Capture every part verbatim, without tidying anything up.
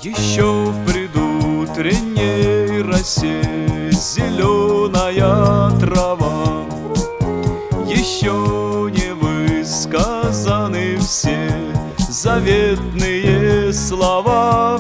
Еще в предутренней росе зеленая трава, еще не высказаны все заветные слова.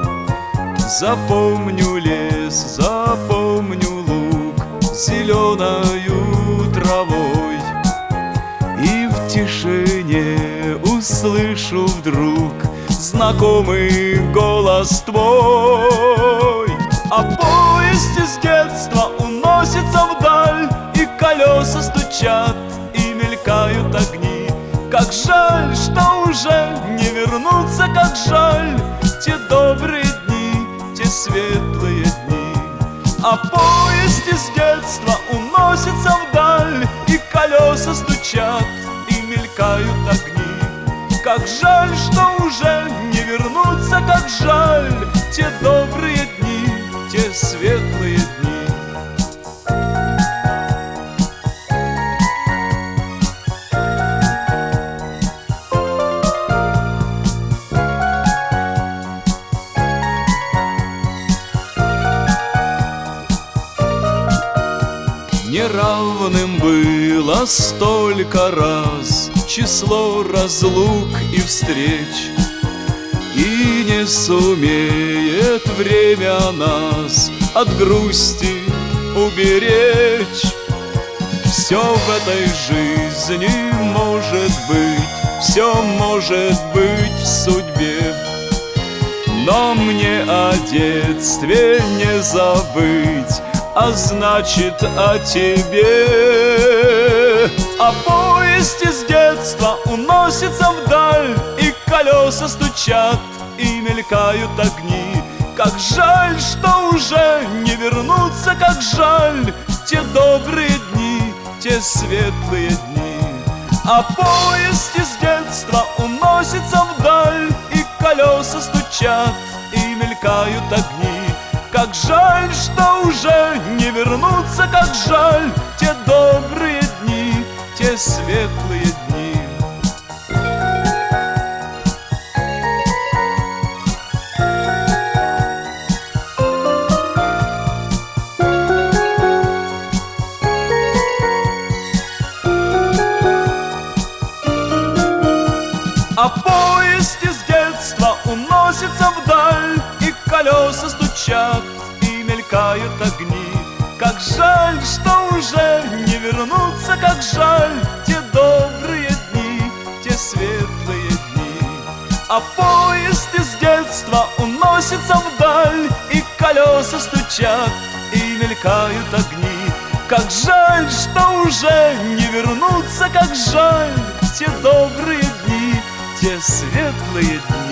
Запомню лес, запомню луг зеленою травой, и в тишине услышу вдруг знакомый голос твой. А поезд из детства уносится вдаль, и колеса стучат, и мелькают огни. Как жаль, что уже не вернуться, как жаль те добрые дни, те светлые дни. А поезд из детства уносится вдаль, и колеса стучат, и мелькают огни. Как жаль, что уже не вернуться, как жаль те добрые дни, те светлые дни. Неравным было столько раз число разлук и встреч, и не сумеет время нас от грусти уберечь. Все в этой жизни может быть, все может быть в судьбе, но мне о детстве не забыть, а значит о тебе. А поезд из детства уносится вдаль, и колеса стучат, и мелькают огни. Как жаль, что уже не вернуться, как жаль те добрые дни, те светлые дни. А поезд из детства уносится вдаль, и колеса стучат, и мелькают огни. Как жаль, что уже не вернуться, как жаль те добрые дни, те светлые дни. А поезд из детства уносится вдаль, и колеса стучат, и мелькают огни. Как жаль, что уже не вернуться, как жаль те добрые дни, те светлые дни. А поезд из детства уносится вдаль, и колеса стучат, и мелькают огни. Как жаль, что уже не вернуться, как жаль те добрые дни, те светлые дни.